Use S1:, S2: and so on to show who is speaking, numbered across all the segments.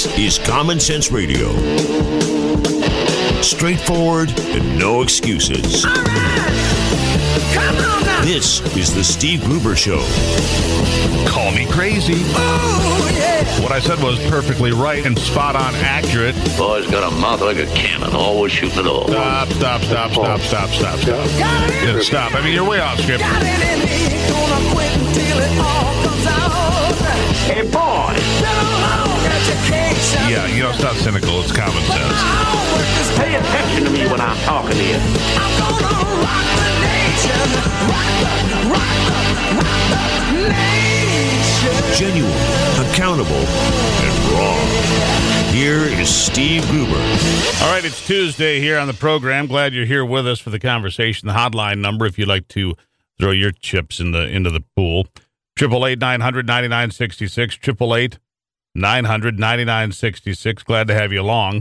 S1: This is Common Sense Radio. Straightforward and no excuses.
S2: All right. Come on now.
S1: This is the Steve Gruber Show.
S3: Call me crazy.
S2: Oh, yeah.
S3: What I said was perfectly right and spot on accurate.
S4: Boy's got a mouth like a cannon, always shooting it all.
S3: Stop.
S2: Got it in
S3: Yeah, stop. I mean, you're way off script.
S2: Got it in me. Gonna quit until it all comes out.
S4: Hey, boy!
S2: Been a long education.
S3: Yeah, you know, it's not cynical. It's common sense.
S2: My homework is
S4: Pay attention to me when I'm talking to you.
S2: I'm gonna rock the nation. Rock the nation.
S1: Genuine, accountable, and raw. Here is Steve Gruber.
S3: All right, it's Tuesday here on the program. Glad you're here with us for the conversation. The hotline number, if you'd like to throw your chips into the pool, 888-900-9966, 888-900-9966. Glad to have you along.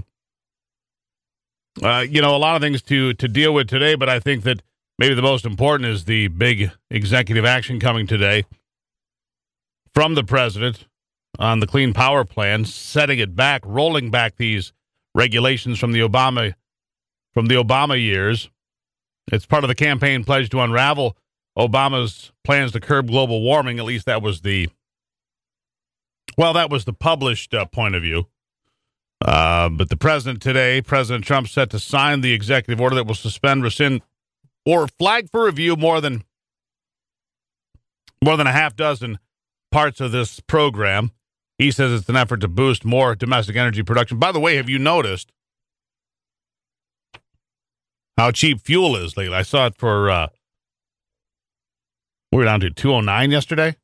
S3: You know, a lot of things to deal with today, but I think that maybe the most important is the big executive action coming today from the president on the Clean Power Plan, setting it back, rolling back these regulations from the Obama years. It's part of the campaign pledge to unravel Obama's plans to curb global warming. At least that was the published point of view. But the president today, President Trump, set to sign the executive order that will suspend, rescind, or flag for review more than a half dozen parts of this program. He says it's an effort to boost more domestic energy production. By the way, have you noticed how cheap fuel is lately? I saw it for, we were down to $2.09 yesterday.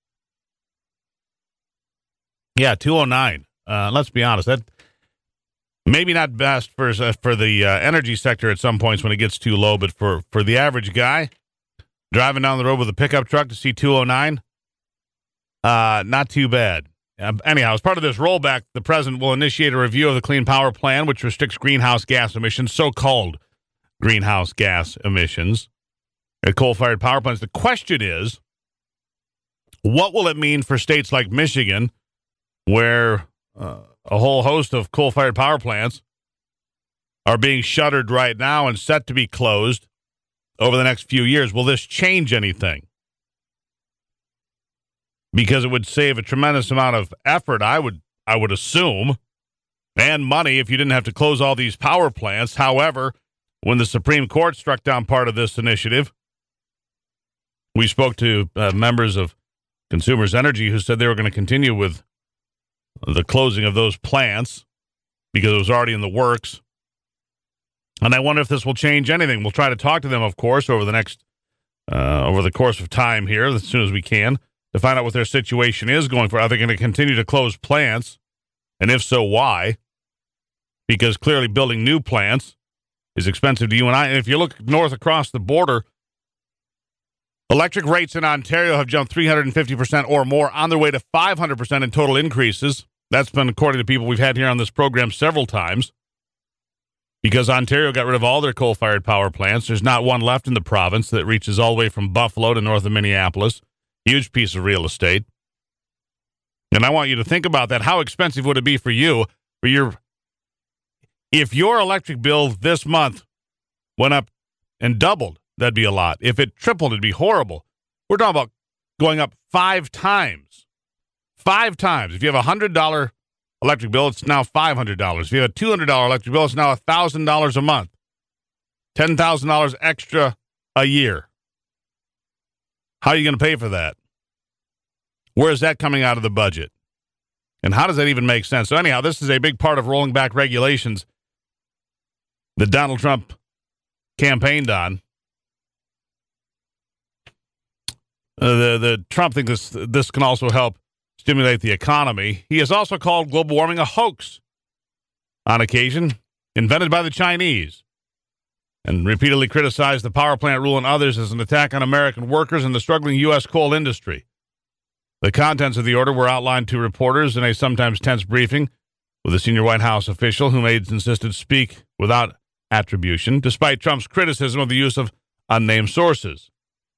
S3: Yeah, $2.09. Let's be honest, that maybe not best for the energy sector at some points when it gets too low, but for the average guy driving down the road with a pickup truck to see $2.09, not too bad. Anyhow, as part of this rollback, the president will initiate a review of the Clean Power Plan, which restricts greenhouse gas emissions, so-called greenhouse gas emissions at coal-fired power plants. The question is, what will it mean for states like Michigan, where a whole host of coal-fired power plants are being shuttered right now and set to be closed over the next few years? Will this change anything? Because it would save a tremendous amount of effort, I would assume, and money if you didn't have to close all these power plants. However, when the Supreme Court struck down part of this initiative, we spoke to members of Consumers Energy who said they were going to continue with the closing of those plants because it was already in the works. And I wonder if this will change anything. We'll try to talk to them, of course, over the course of time here, as soon as we can, to find out what their situation is going forward. Are they going to continue to close plants? And if so, why? Because clearly building new plants is expensive to you and I. And if you look north across the border, electric rates in Ontario have jumped 350% or more, on their way to 500% in total increases. That's been according to people we've had here on this program several times. Because Ontario got rid of all their coal-fired power plants. There's not one left in the province that reaches all the way from Buffalo to north of Minneapolis. Huge piece of real estate. And I want you to think about that. How expensive would it be for you, if your electric bill this month went up and doubled? That'd be a lot. If it tripled, it'd be horrible. We're talking about going up 5 times. 5 times. If you have a $100 electric bill, it's now $500. If you have a $200 electric bill, it's now $1,000 a month. $10,000 extra a year. How are you going to pay for that? Where is that coming out of the budget? And how does that even make sense? So anyhow, this is a big part of rolling back regulations that Donald Trump campaigned on. The Trump thinks this can also help stimulate the economy. He has also called global warming a hoax on occasion, invented by the Chinese, and repeatedly criticized the power plant rule and others as an attack on American workers and the struggling U.S. coal industry. The contents of the order were outlined to reporters in a sometimes tense briefing with a senior White House official whom aides insisted speak without attribution, despite Trump's criticism of the use of unnamed sources.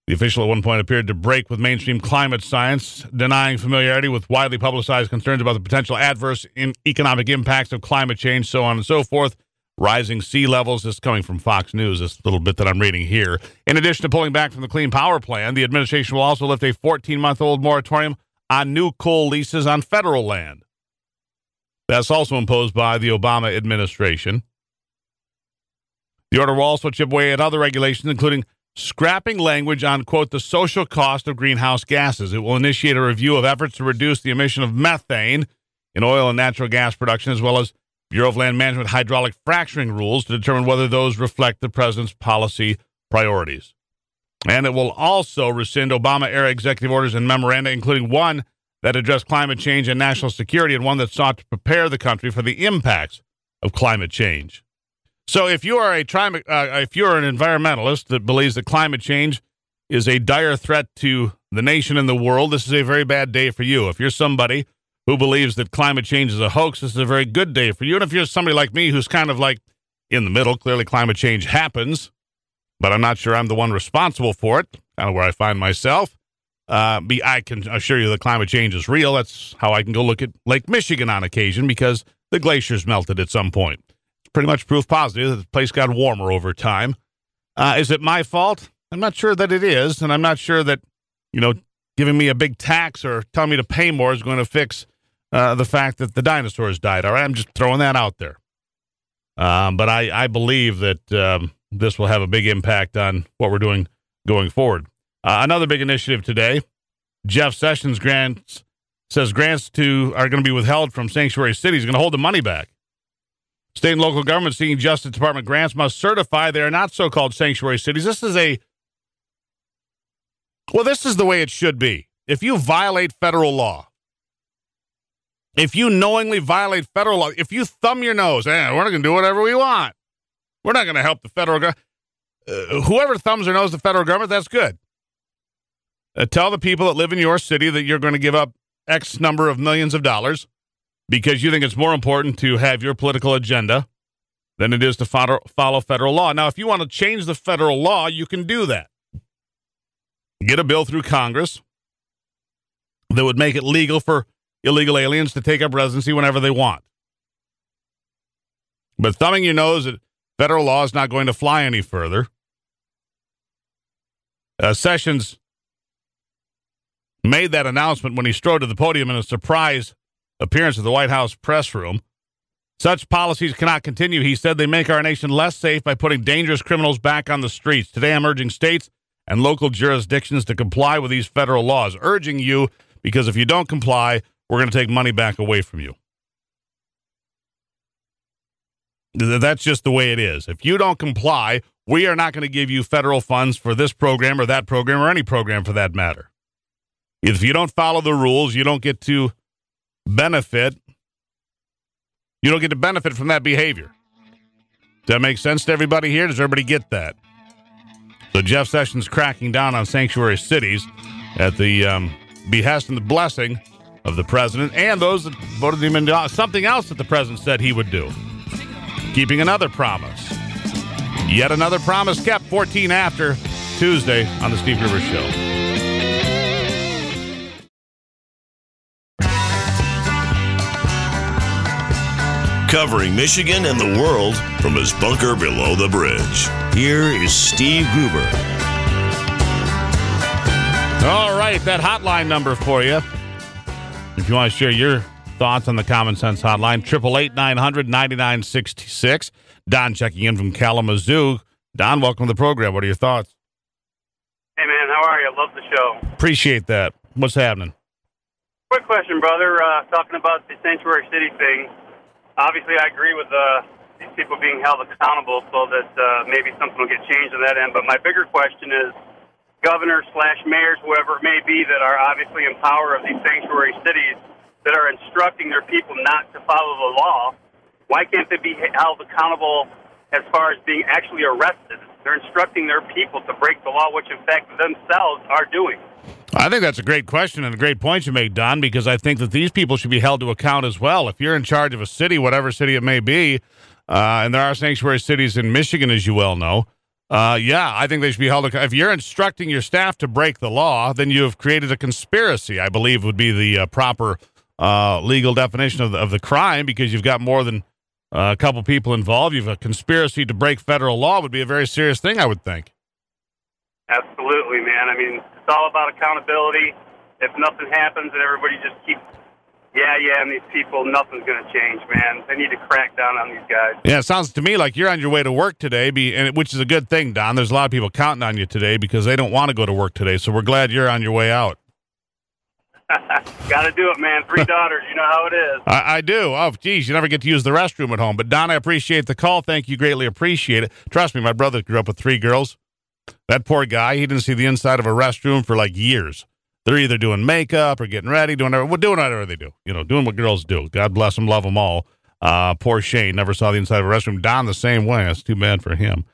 S3: The official at one point appeared to break with mainstream climate science, denying familiarity with widely publicized concerns about the potential adverse economic impacts of climate change, so on and so forth. Rising sea levels. This is coming from Fox News, this little bit that I'm reading here. In addition to pulling back from the Clean Power Plan, the administration will also lift a 14-month-old moratorium on new coal leases on federal land. That's also imposed by the Obama administration. The order will also chip away at other regulations, including scrapping language on, quote, the social cost of greenhouse gases. It will initiate a review of efforts to reduce the emission of methane in oil and natural gas production, as well as Bureau of Land Management hydraulic fracturing rules to determine whether those reflect the president's policy priorities. And it will also rescind Obama-era executive orders and memoranda, including one that addressed climate change and national security and one that sought to prepare the country for the impacts of climate change. So if you are an environmentalist that believes that climate change is a dire threat to the nation and the world, this is a very bad day for you. If you're somebody who believes that climate change is a hoax, this is a very good day for you. And if you're somebody like me who's kind of like in the middle, clearly climate change happens, but I'm not sure I'm the one responsible for it, kind of where I find myself. I can assure you that climate change is real. That's how I can go look at Lake Michigan on occasion because the glaciers melted at some point. Pretty much proof positive that the place got warmer over time. Is it my fault? I'm not sure that it is, and I'm not sure that, giving me a big tax or telling me to pay more is going to fix the fact that the dinosaurs died. All right, I'm just throwing that out there. But I believe that this will have a big impact on what we're doing going forward. Another big initiative today, Jeff Sessions says grants are going to be withheld from sanctuary cities. He's going to hold the money back. State and local governments seeking Justice Department grants must certify they are not so-called sanctuary cities. This is the way it should be. If you violate federal law, if you knowingly violate federal law, if you thumb your nose, we're not going to do whatever we want. We're not going to help the federal government. Whoever thumbs their nose at the federal government, that's good. Tell the people that live in your city that you're going to give up X number of millions of dollars because you think it's more important to have your political agenda than it is to follow federal law. Now, if you want to change the federal law, you can do that. Get a bill through Congress that would make it legal for illegal aliens to take up residency whenever they want. But thumbing your nose at federal law is not going to fly any further. Sessions made that announcement when he strode to the podium in a surprise appearance at the White House press room. Such policies cannot continue, he said. They make our nation less safe by putting dangerous criminals back on the streets. Today, I'm urging states and local jurisdictions to comply with these federal laws. Urging you, because if you don't comply, we're going to take money back away from you. That's just the way it is. If you don't comply, we are not going to give you federal funds for this program or that program or any program for that matter. If you don't follow the rules, you don't get to benefit. You don't get to benefit from that behavior. Does that make sense to everybody here? Does everybody get that? So Jeff Sessions cracking down on sanctuary cities at the behest and the blessing of the president and those that voted him into something else that the president said he would do. Keeping another promise. Yet another promise kept. 14 after Tuesday on the Steve Gruber Show.
S1: Covering Michigan and the world from his bunker below the bridge. Here is Steve Gruber.
S3: All right, that hotline number for you. If you want to share your thoughts on the Common Sense Hotline, 888-900-9966. Don checking in from Kalamazoo. Don, welcome to the program. What are your thoughts?
S5: Hey, man, how are you? Love the show.
S3: Appreciate that. What's happening?
S5: Quick question, brother. Talking about the sanctuary city thing. Obviously, I agree with these people being held accountable so that maybe something will get changed on that end. But my bigger question is, governors/mayors, whoever it may be, that are obviously in power of these sanctuary cities that are instructing their people not to follow the law, why can't they be held accountable as far as being actually arrested? They're instructing their people to break the law, which in fact themselves are doing.
S3: I think that's a great question and a great point you made, Don, because I think that these people should be held to account as well. If you're in charge of a city, whatever city it may be, and there are sanctuary cities in Michigan, as you well know, Yeah, I think they should be held. If you're instructing your staff to break the law, then you have created a conspiracy, I believe would be the proper legal definition of the crime, because you've got more than a couple people involved. You've a conspiracy to break federal law would be a very serious thing, I would think.
S5: Absolutely, man. I mean, it's all about accountability. If nothing happens and everybody just keeps and these people, nothing's going to change, man. They need to crack down on these guys.
S3: Yeah, it sounds to me like you're on your way to work today, which is a good thing, Don. There's a lot of people counting on you today because they don't want to go to work today, so we're glad you're on your way out.
S5: Got to do it, man. 3 daughters, you know how it is.
S3: I do. Oh, geez, you never get to use the restroom at home. But, Don, I appreciate the call. Thank you. Greatly appreciate it. Trust me, my brother grew up with 3 girls. That poor guy, he didn't see the inside of a restroom for like years. They're either doing makeup or getting ready, doing whatever they do. You know, doing what girls do. God bless them, love them all. Poor Shane never saw the inside of a restroom. Don the same way. That's too bad for him.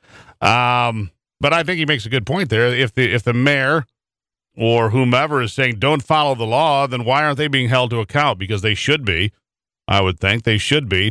S3: But I think he makes a good point there. If the mayor or whomever is saying don't follow the law, then why aren't they being held to account? Because they should be. I would think they should be.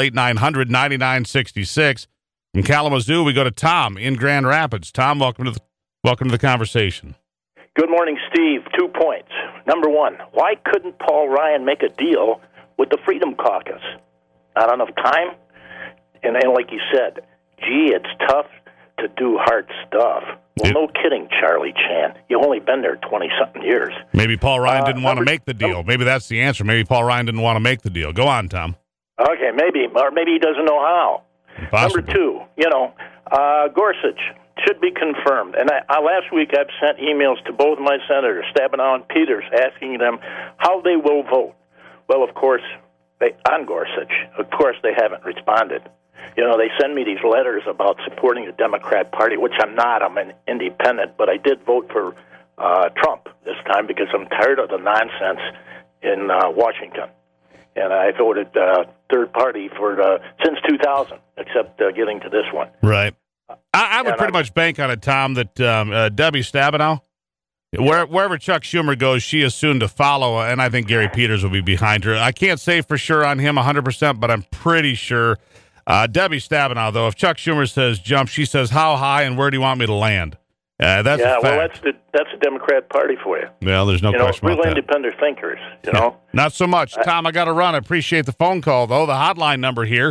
S3: 888-900-9966. From Kalamazoo, we go to Tom in Grand Rapids. Tom, welcome to the conversation.
S6: Good morning, Steve. 2 points. Number 1, why couldn't Paul Ryan make a deal with the Freedom Caucus? Not enough time? And like you said, gee, it's tough to do hard stuff. Well, no kidding, Charlie Chan. You've only been there 20-something years.
S3: Maybe Paul Ryan didn't want to make the deal. Maybe that's the answer. Maybe Paul Ryan didn't want to make the deal. Go on, Tom.
S6: Okay, maybe. Or maybe he doesn't know how.
S3: Possible.
S6: Number 2, Gorsuch should be confirmed. And last week I've sent emails to both my senators, Stabenow and Peters, asking them how they will vote. Well, of course, on Gorsuch, of course they haven't responded. They send me these letters about supporting the Democrat Party, which I'm not. I'm an independent, but I did vote for Trump this time because I'm tired of the nonsense in Washington. And I voted third party since 2000, except getting to this one.
S3: Right. I would pretty much bank on it, Tom, that Debbie Stabenow, wherever Chuck Schumer goes, she is soon to follow, and I think Gary Peters will be behind her. I can't say for sure on him 100%, but I'm pretty sure. Debbie Stabenow, though, if Chuck Schumer says jump, she says how high and where do you want me to land? That's a fact.
S6: Well, that's the Democrat Party for you.
S3: Well, there's no question
S6: real
S3: about that.
S6: Independent thinkers, you know.
S3: Not so much. Tom, I got to run. I appreciate the phone call, though. The hotline number here,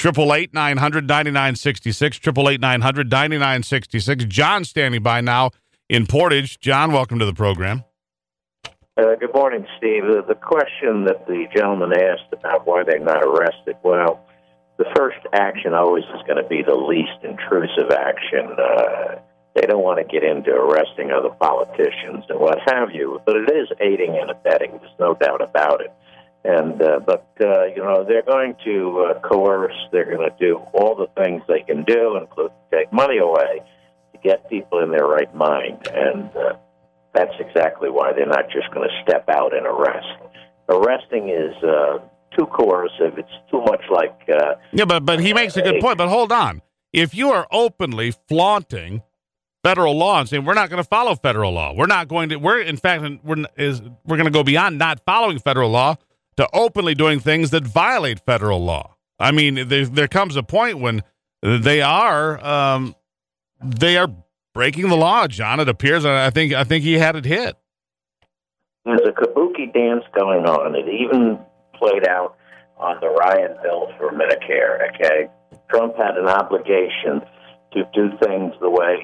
S3: 888-900-9966, 888-900-9966. John standing by now in Portage. John, welcome to the program.
S7: Good morning, Steve. The question that the gentleman asked about why they're not arrested, well, the first action always is going to be the least intrusive action. They don't want to get into arresting other politicians and what have you, but it is aiding and abetting. There's no doubt about it. And but they're going to coerce. They're going to do all the things they can do, including take money away, to get people in their right mind. And that's exactly why they're not just going to step out and arrest. Arresting is too coercive. It's too much like...
S3: but he makes a good point. But hold on. If you are openly flaunting federal law and saying we're not going to follow federal law, we're going to go beyond not following federal law to openly doing things that violate federal law. I mean, there comes a point when they are breaking the law, John. It appears. I think he had it hit.
S7: There's a kabuki dance going on. It even played out on the Ryan bill for Medicare. Okay, Trump had an obligation to do things the way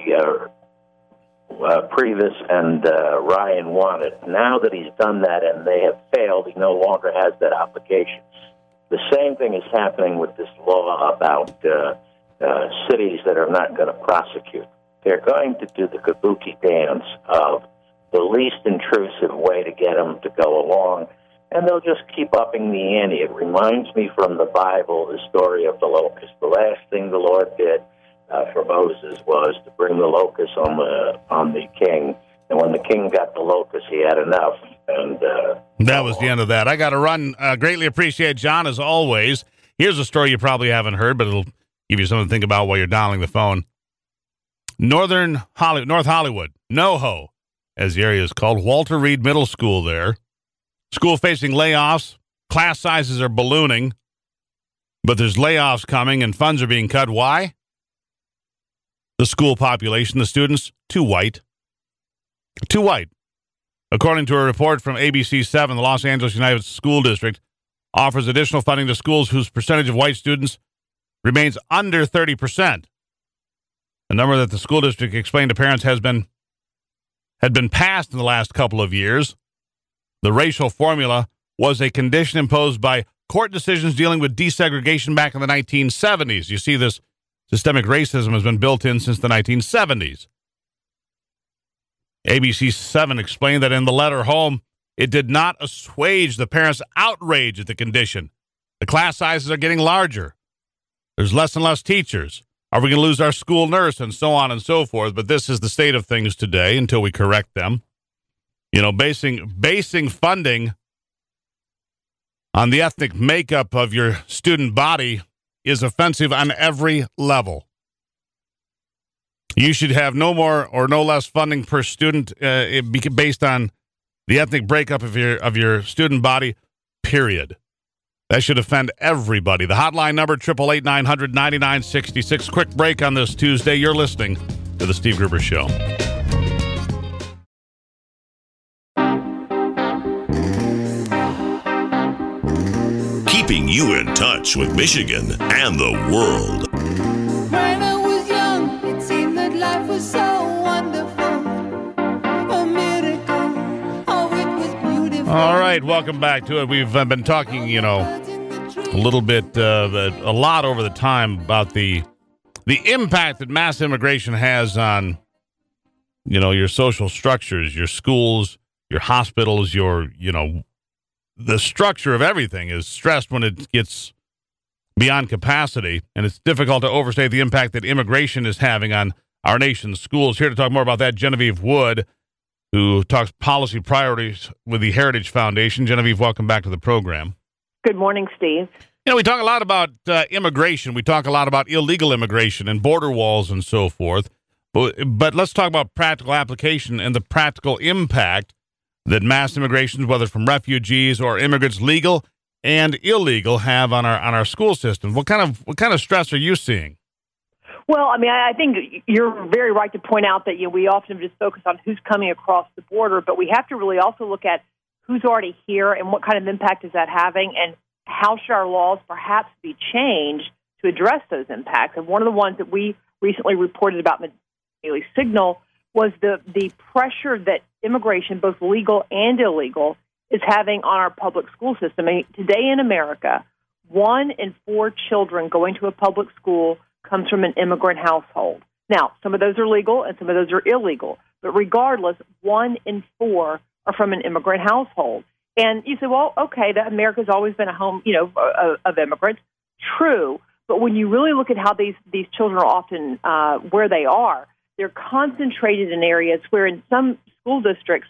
S7: Priebus and Ryan wanted. Now that he's done that and they have failed, he no longer has that obligation. The same thing is happening with this law about cities that are not going to prosecute. They're going to do the kabuki dance of the least intrusive way to get them to go along, and they'll just keep upping the ante. It reminds me from the Bible, the story of the locust. The last thing the Lord did for Moses was to bring the locust on the king, and when the king got the locust, he had enough. And
S3: that was the end of that. I got to run. Greatly appreciate John as always. Here's a story you probably haven't heard, but it'll give you something to think about while you're dialing the phone. North Hollywood, NoHo, as the area is called, Walter Reed Middle School there. School facing layoffs. Class sizes are ballooning, but there's layoffs coming and funds are being cut. Why? the school population, the students, too white. Too white. According to a report from ABC 7, the Los Angeles Unified School District offers additional funding to schools whose percentage of white students remains under 30%. A number that the school district explained to parents had been passed in the last couple of years. The racial formula was a condition imposed by court decisions dealing with desegregation back in the 1970s. You see, this systemic racism has been built in since the 1970s. ABC 7 explained that in the letter home, it did not assuage the parents' outrage at the condition. The class sizes are getting larger. There's less and less teachers. Are we going to lose our school nurse, and so on and so forth? But this is the state of things today until we correct them. You know, basing funding on the ethnic makeup of your student body is offensive on every level. You should have no more or no less funding per student based on the ethnic breakup of your student body, period. That should offend everybody. The hotline number, 888-900-9966. Quick break on this Tuesday. You're listening to The Steve Gruber Show.
S1: Keeping you in touch with Michigan and the world.
S2: When I was young, it seemed that life was so wonderful. A miracle. Oh, it was beautiful.
S3: All right, welcome back to it. We've been talking, a little bit, a lot over the time about the impact that mass immigration has on, your social structures, your schools, your hospitals, the structure of everything is stressed when it gets beyond capacity, and it's difficult to overstate the impact that immigration is having on our nation's schools. Here to talk more about that, Genevieve Wood, who talks policy priorities with the Heritage Foundation. Genevieve, welcome back to the program.
S8: Good morning, Steve.
S3: We talk a lot about immigration. We talk a lot about illegal immigration and border walls and so forth. But let's talk about practical application and the practical impact that mass immigration, whether from refugees or immigrants, legal and illegal, have on our school system. What kind of stress are you seeing?
S8: Well, I think you're very right to point out that we often just focus on who's coming across the border, but we have to really also look at who's already here and what kind of impact is that having, and how should our laws perhaps be changed to address those impacts. And one of the ones that we recently reported about in the Daily Signal was the pressure that immigration, both legal and illegal, is having on our public school system. Today in America, 1 in 4 children going to a public school comes from an immigrant household. Now, some of those are legal and some of those are illegal, but regardless, 1 in 4 are from an immigrant household. And you say, well, okay, that America's always been a home, of immigrants. True, but when you really look at how these children are often where they are, they're concentrated in areas where in some school districts,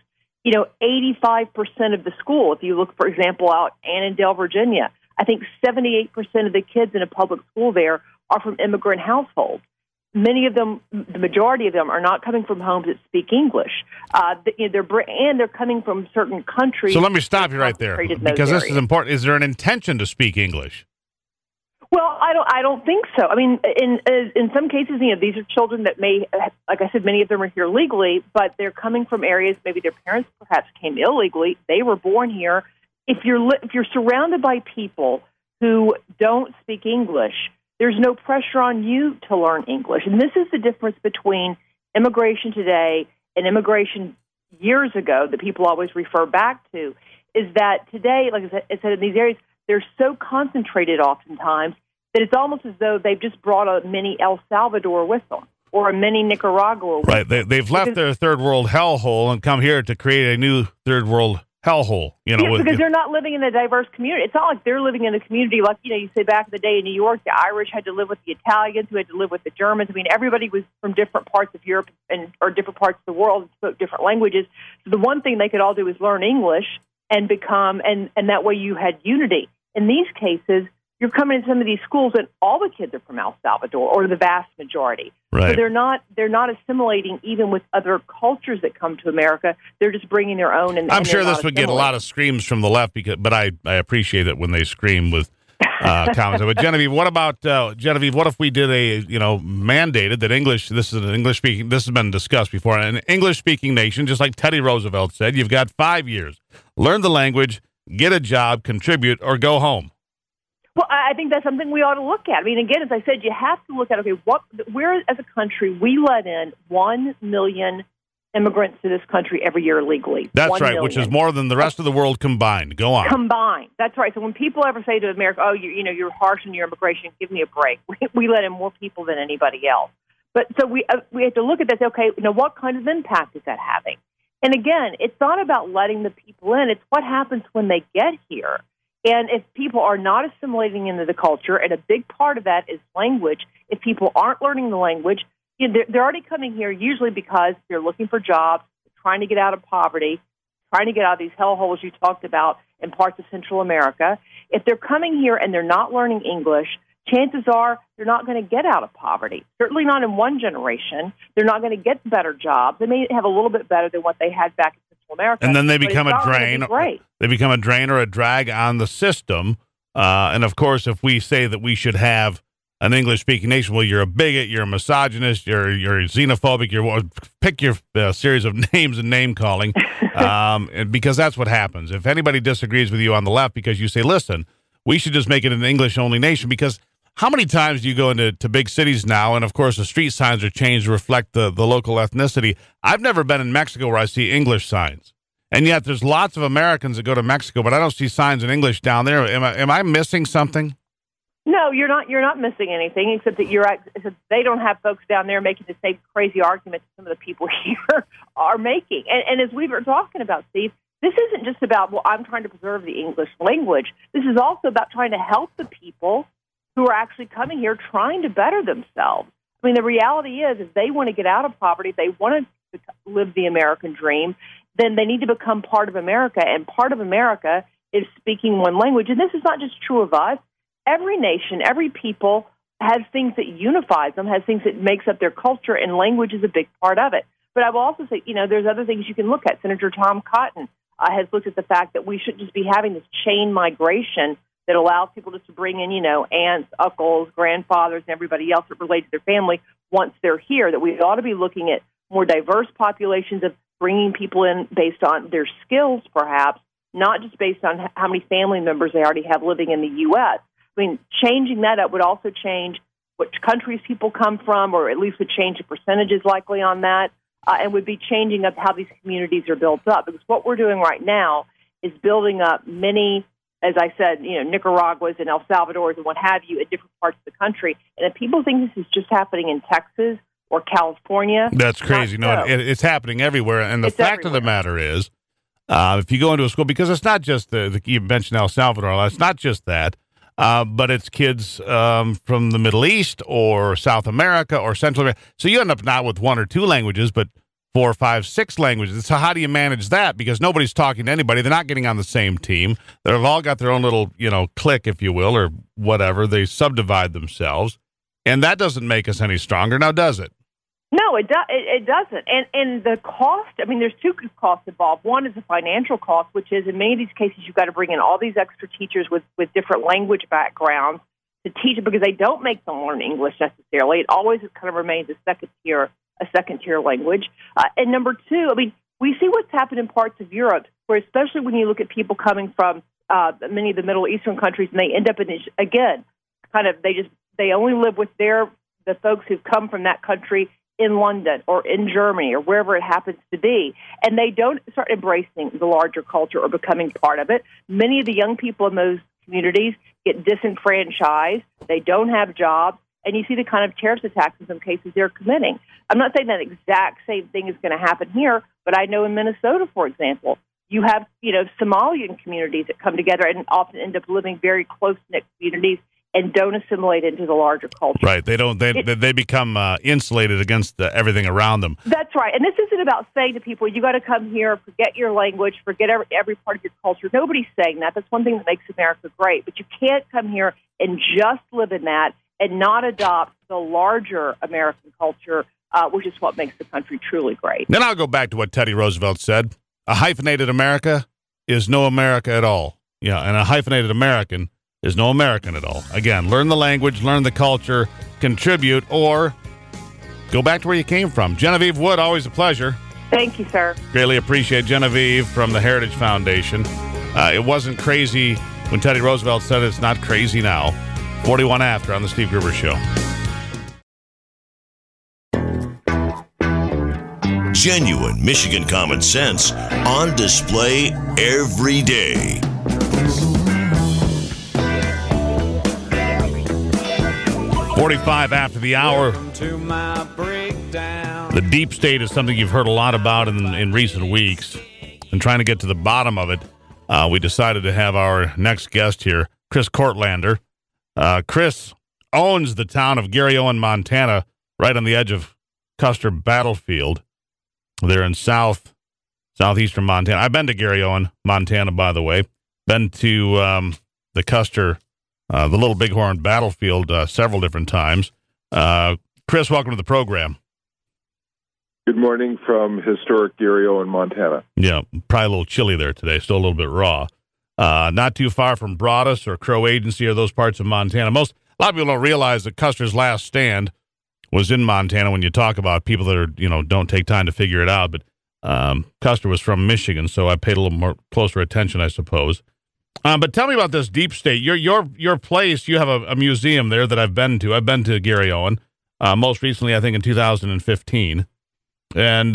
S8: 85% of the school, if you look, for example, out Annandale, Virginia, I think 78% of the kids in a public school there are from immigrant households. Many of them, the majority of them, are not coming from homes that speak English. They're coming from certain countries.
S3: So let me stop you right there, because this is important. Is there an intention to speak English?
S8: Well, I don't think so. In some cases, these are children that may, like I said, many of them are here legally, but they're coming from areas. Maybe their parents perhaps came illegally. They were born here. If you're surrounded by people who don't speak English, there's no pressure on you to learn English. And this is the difference between immigration today and immigration years ago that people always refer back to, is that today, like I said, in these areas, they're so concentrated oftentimes that it's almost as though they've just brought a mini El Salvador with them or a mini Nicaragua with them.
S3: Right. They've left their third world hellhole and come here to create a new third world hellhole.
S8: Because they're not living in a diverse community. It's not like they're living in a community like, you say back in the day in New York, the Irish had to live with the Italians, who had to live with the Germans. Everybody was from different parts of Europe or different parts of the world and spoke different languages. So the one thing they could all do is learn English and become, and that way you had unity. In these cases, you're coming into some of these schools and all the kids are from El Salvador, or the vast majority.
S3: Right.
S8: So they're not assimilating even with other cultures that come to America. They're just bringing their own. And
S3: I'm sure this would get a lot of screams from the left, but I appreciate it when they scream with comments. But Genevieve, what about Genevieve? What if we did a mandated that English? This is an English speaking. This has been discussed before. An English speaking nation, just like Teddy Roosevelt said, you've got 5 years. Learn the language, get a job, contribute, or go home.
S8: Well, I think that's something we ought to look at. I mean, again, as I said, you have to look at, okay, where as a country we let in 1 million immigrants to this country every year illegally.
S3: That's
S8: 1
S3: right,
S8: million.
S3: which is more than the rest of the world combined. Go on.
S8: Combined. That's right. So when people ever say to America, oh, you're harsh on your immigration, give me a break. We let in more people than anybody else. But so we have to look at this, okay, what kind of impact is that having? And again, it's not about letting the people in. It's what happens when they get here. And if people are not assimilating into the culture, and a big part of that is language, if people aren't learning the language, they're already coming here usually because they're looking for jobs, trying to get out of poverty, trying to get out of these hellholes you talked about in parts of Central America. If they're coming here and they're not learning English, chances are they're not going to get out of poverty. Certainly not in one generation. They're not going to get better jobs. They may have a little bit better than what they had back in Central America.
S3: And then they become a drain. They become a drain or a drag on the system. And, of course, if we say that we should have an English-speaking nation, well, you're a bigot, you're a misogynist, you're xenophobic, pick your series of names and name-calling, because that's what happens. If anybody disagrees with you on the left because you say, listen, we should just make it an English-only nation, because how many times do you go into big cities now, and, of course, the street signs are changed to reflect the local ethnicity? I've never been in Mexico where I see English signs. And yet there's lots of Americans that go to Mexico, but I don't see signs in English down there. Am I missing something?
S8: No, you're not. You're not missing anything, except that they don't have folks down there making the same crazy arguments some of the people here are making. And as we were talking about, Steve, this isn't just about, well, I'm trying to preserve the English language. This is also about trying to help the people who are actually coming here trying to better themselves. I mean, the reality is, if they want to get out of poverty, if they want to live the American dream, then they need to become part of America. And part of America is speaking one language. And this is not just true of us. Every nation, every people has things that unifies them, has things that makes up their culture, and language is a big part of it. But I will also say, there's other things you can look at. Senator Tom Cotton has looked at the fact that we shouldn't just be having this chain migration that allows people just to bring in, aunts, uncles, grandfathers, and everybody else that relates to their family once they're here, that we ought to be looking at more diverse populations of bringing people in based on their skills, perhaps, not just based on how many family members they already have living in the U.S. I mean, changing that up would also change which countries people come from, or at least would change the percentages likely on that, and would be changing up how these communities are built up. Because what we're doing right now is building up many, as I said, Nicaraguas and El Salvadors and what have you, at different parts of the country. And if people think this is just happening in Texas or California,
S3: that's crazy. No, it's happening everywhere. And the fact of the matter is, if you go into a school, because it's not just you mentioned El Salvador, it's not just that. But it's kids from the Middle East or South America or Central America. So you end up not with 1 or 2 languages, but 4, 5, 6 languages. So how do you manage that? Because nobody's talking to anybody. They're not getting on the same team. They've all got their own little, clique, if you will, or whatever. They subdivide themselves. And that doesn't make us any stronger, now does it?
S8: No, it doesn't. And the cost, there's 2 costs involved. One is the financial cost, which is in many of these cases you've got to bring in all these extra teachers with different language backgrounds to teach it, because they don't make them learn English necessarily. It always kind of remains a second tier language. And number 2, we see what's happened in parts of Europe, where especially when you look at people coming from many of the Middle Eastern countries, and they end up in, again, they only live with the folks who've come from that country in London or in Germany or wherever it happens to be, and they don't start embracing the larger culture or becoming part of it. Many of the young people in those communities get disenfranchised. They don't have jobs, and you see the kind of terrorist attacks in some cases they're committing. I'm not saying that exact same thing is going to happen here, but I know in Minnesota, for example, you have Somalian communities that come together and often end up living very close-knit communities and don't assimilate into the larger culture.
S3: Right. They become insulated against everything around them.
S8: That's right. And this isn't about saying to people, you got to come here, forget your language, forget every part of your culture. Nobody's saying that. That's one thing that makes America great. But you can't come here and just live in that and not adopt the larger American culture, which is what makes the country truly great.
S3: Then I'll go back to what Teddy Roosevelt said. A hyphenated America is no America at all. Yeah, and a hyphenated American is no American at all. Again, learn the language, learn the culture, contribute, or go back to where you came from. Genevieve Wood, always a pleasure.
S8: Thank you, sir.
S3: Greatly appreciate Genevieve from the Heritage Foundation. It wasn't crazy when Teddy Roosevelt said it's not crazy now. 41 after on the Steve Gruber Show.
S1: Genuine Michigan common sense on display every day.
S3: .45 after the hour. The deep state is something you've heard a lot about in recent weeks. And trying to get to the bottom of it, we decided to have our next guest here, Chris Courtlander. Chris owns the town of Garryowen, Montana, right on the edge of Custer Battlefield. They're in southeastern Montana. I've been to Garryowen, Montana, by the way. Been to the Custer, the Little Bighorn Battlefield several different times. Chris, welcome to the program.
S9: Good morning from historic Garryowen, Montana.
S3: Yeah, probably a little chilly there today, still a little bit raw. Not too far from Broadus or Crow Agency or those parts of Montana. A lot of people don't realize that Custer's last stand was in Montana when you talk about people that are, don't take time to figure it out. But Custer was from Michigan, so I paid a little more closer attention, I suppose. But tell me about this deep state. Your place, you have a museum there that I've been to. I've been to Garryowen, most recently, I think, in 2015. And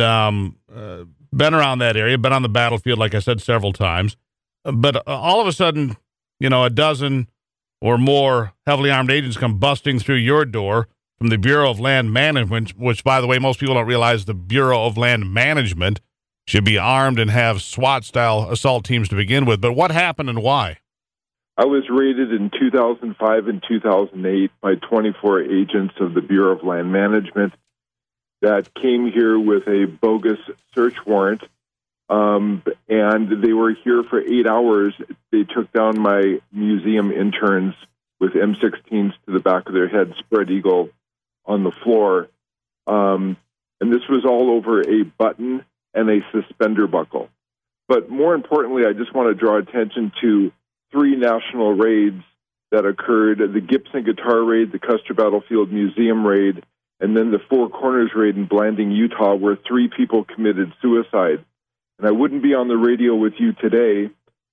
S3: been around that area, been on the battlefield, like I said, several times. But all of a sudden, a dozen or more heavily armed agents come busting through your door from the Bureau of Land Management, which, by the way, most people don't realize the Bureau of Land Management should be armed and have SWAT-style assault teams to begin with. But what happened and why?
S9: I was raided in 2005 and 2008 by 24 agents of the Bureau of Land Management that came here with a bogus search warrant, and they were here for 8 hours. They took down my museum interns with M16s to the back of their head, spread eagle on the floor. And this was all over a button and a suspender buckle. But more importantly, I just want to draw attention to 3 national raids that occurred: the Gibson Guitar Raid, the Custer Battlefield Museum Raid, and then the Four Corners Raid in Blanding, Utah, where 3 people committed suicide. And I wouldn't be on the radio with you today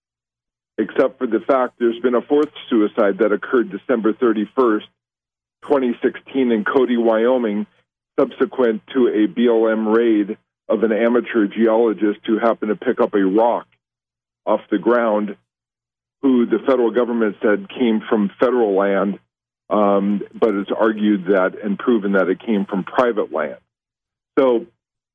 S9: except for the fact there's been a 4th suicide that occurred December 31st, 2016 in Cody, Wyoming, subsequent to a BLM raid of an amateur geologist who happened to pick up a rock off the ground, who the federal government said came from federal land, but it's argued that and proven that it came from private land. So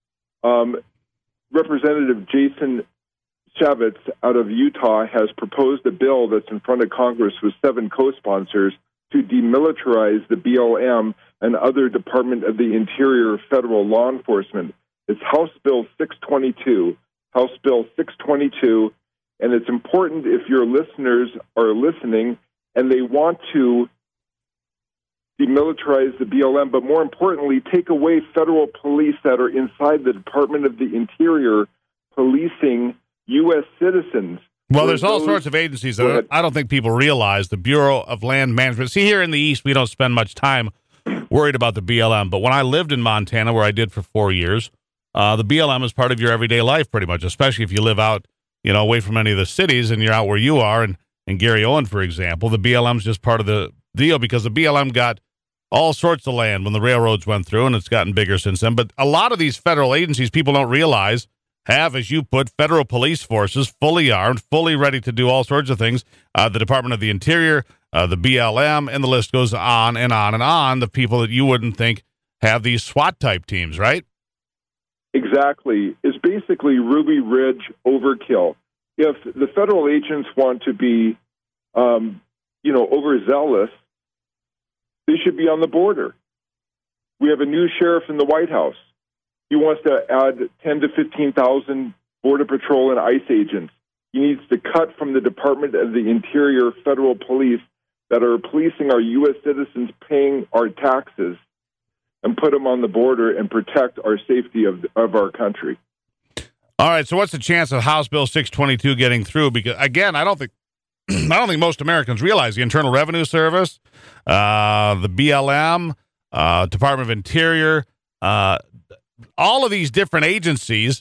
S9: Representative Jason Chavez out of Utah has proposed a bill that's in front of Congress with 7 co-sponsors to demilitarize the BLM and other Department of the Interior federal law enforcement. It's House Bill 622, House Bill 622, and it's important if your listeners are listening and they want to demilitarize the BLM, but more importantly, take away federal police that are inside the Department of the Interior policing U.S. citizens.
S3: Well, there's all sorts of agencies that I don't think people realize. The Bureau of Land Management. See, here in the East, we don't spend much time worried about the BLM. But when I lived in Montana, where I did for 4 years, the BLM is part of your everyday life pretty much, especially if you live out, away from any of the cities and you're out where you are. And in Garryowen, for example, the BLM is just part of the deal because the BLM got all sorts of land when the railroads went through, and it's gotten bigger since then. But a lot of these federal agencies, people don't realize, have, as you put, federal police forces fully armed, fully ready to do all sorts of things. The Department of the Interior, the BLM, and the list goes on and on and on. The people that you wouldn't think have these SWAT-type teams, right?
S9: Exactly. It's basically Ruby Ridge overkill. If the federal agents want to be, overzealous, they should be on the border. We have a new sheriff in the White House. He wants to add 10 to 15,000 Border Patrol and ICE agents. He needs to cut from the Department of the Interior federal police that are policing our U.S. citizens paying our taxes and put them on the border and protect our safety of our country.
S3: All right, so what's the chance of House Bill 622 getting through? Because, again, I don't think I don't think most Americans realize the Internal Revenue Service, the BLM, Department of Interior, all of these different agencies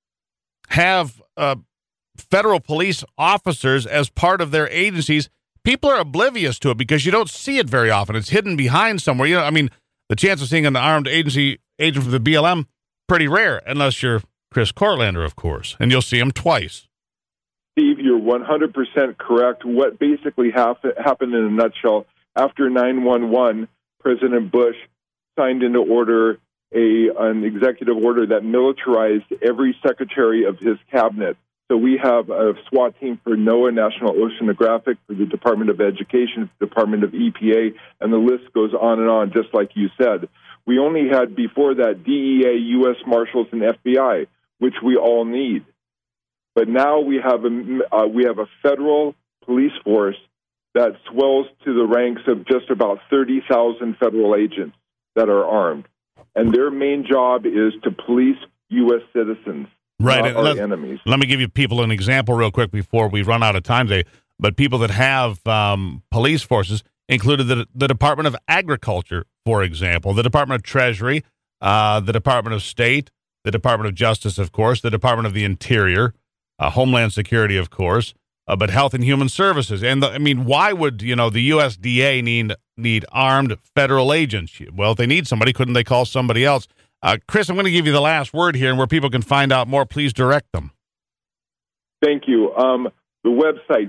S3: have federal police officers as part of their agencies. People are oblivious to it because you don't see it very often. It's hidden behind somewhere. You know, I mean, the chance of seeing an armed agent from the BLM, pretty rare, unless you're Chris Courtlander, of course, and you'll see him twice.
S9: Steve, you're 100% correct. What basically happened in a nutshell, after 9/11, President Bush signed into order an executive order that militarized every secretary of his cabinet. So we have a SWAT team for NOAA, National Oceanographic, for the Department of Education, the Department of EPA, and the list goes on, just like you said. We only had, before that, DEA, U.S. Marshals, and FBI, which we all need. But now we have a federal police force that swells to the ranks of just about 30,000 federal agents that are armed. And their main job is to police U.S. citizens.
S3: Right,
S9: our enemies.
S3: Let me give you people an example real quick before we run out of time today. But people that have police forces included the Department of Agriculture, for example, the Department of Treasury, the Department of State, the Department of Justice, of course, the Department of the Interior, Homeland Security, of course, but Health and Human Services. And why would the USDA need armed federal agents? Well, if they need somebody, couldn't they call somebody else? Chris, I'm going to give you the last word here, and where people can find out more, please direct them.
S9: Thank you. The website,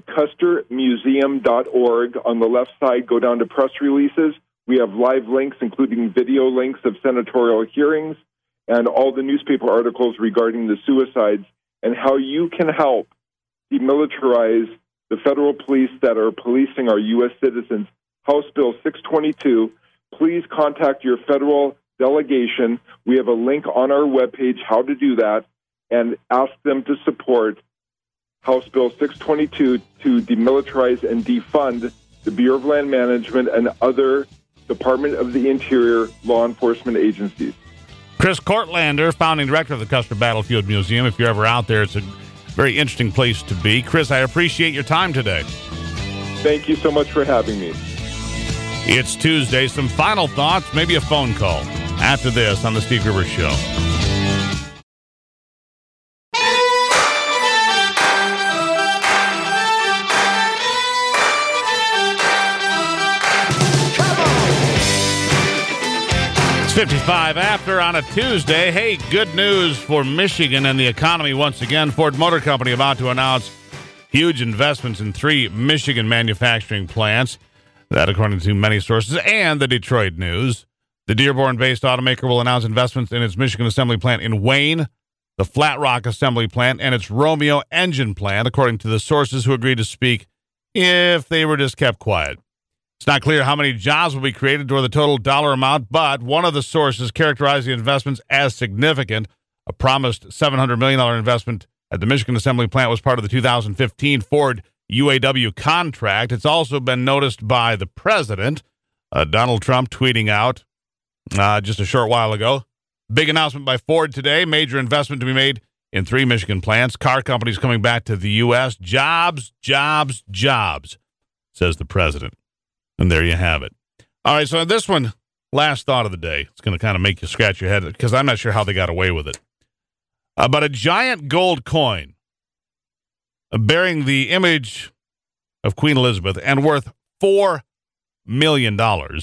S9: custermuseum.org. On the left side, go down to press releases. We have live links, including video links of senatorial hearings and all the newspaper articles regarding the suicides and how you can help demilitarize the federal police that are policing our U.S. citizens. House Bill 622. Please contact your federal delegation. We have a link on our webpage how to do that, and ask them to support House Bill 622 to demilitarize and defund the Bureau of Land Management and other Department of the Interior law enforcement agencies.
S3: Chris Courtlander, founding director of the Custer Battlefield Museum. If you're ever out there, it's a very interesting place to be. Chris, I appreciate your time today.
S9: Thank you so much for having me.
S3: It's Tuesday. Some final thoughts, maybe a phone call after this on the Steve Gruber Show. It's 55 after on a Tuesday. Hey, good news for Michigan and the economy once again. Ford Motor Company about to announce huge investments in 3 Michigan manufacturing plants. That, according to many sources, and the Detroit News. The Dearborn-based automaker will announce investments in its Michigan assembly plant in Wayne, the Flat Rock assembly plant, and its Romeo engine plant, according to the sources who agreed to speak if they were just kept quiet. It's not clear how many jobs will be created or the total dollar amount, but one of the sources characterized the investments as significant. A promised $700 million investment at the Michigan assembly plant was part of the 2015 Ford UAW contract. It's also been noticed by the president, Donald Trump, tweeting out just a short while ago. Big announcement by Ford today. Major investment to be made in 3 Michigan plants. Car companies coming back to the U.S. Jobs, jobs, jobs, says the president. And there you have it. All right, so this one, last thought of the day. It's going to kind of make you scratch your head because I'm not sure how they got away with it. But a giant gold coin bearing the image of Queen Elizabeth and worth $4 million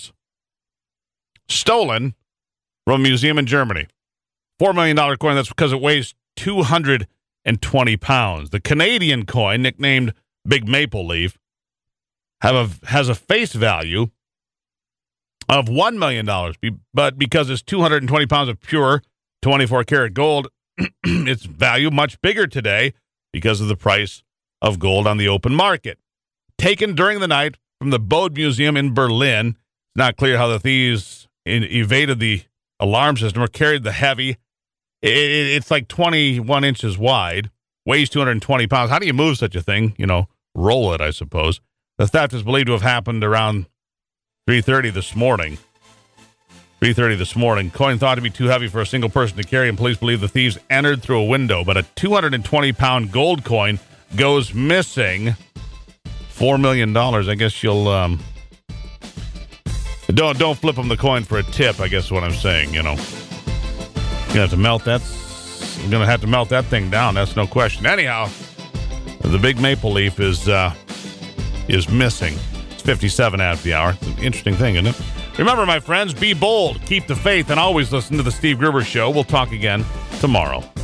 S3: stolen from a museum in Germany. $4 million coin, that's because it weighs 220 pounds. The Canadian coin, nicknamed Big Maple Leaf, has a face value of $1 million, but because it's 220 pounds of pure 24-karat gold, its value much bigger today because of the price of gold on the open market. Taken during the night from the Bode Museum in Berlin. It's not clear how the thieves evaded the alarm system or carried the heavy. It's like 21 inches wide, weighs 220 pounds. How do you move such a thing? Roll it, I suppose. The theft is believed to have happened around 3:30 this morning. 3:30 this morning. Coin thought to be too heavy for a single person to carry, and police believe the thieves entered through a window. But a 220-pound gold coin goes missing $4 million. I guess you'll don't flip them the coin for a tip. I guess what I'm saying. You know, you have to melt that. I'm gonna have to melt that thing down. That's no question. Anyhow, the big maple leaf is missing. It's 57 at the hour. It's an interesting thing, isn't it? Remember, my friends, be bold, keep the faith, and always listen to the Steve Gruber Show. We'll talk again tomorrow.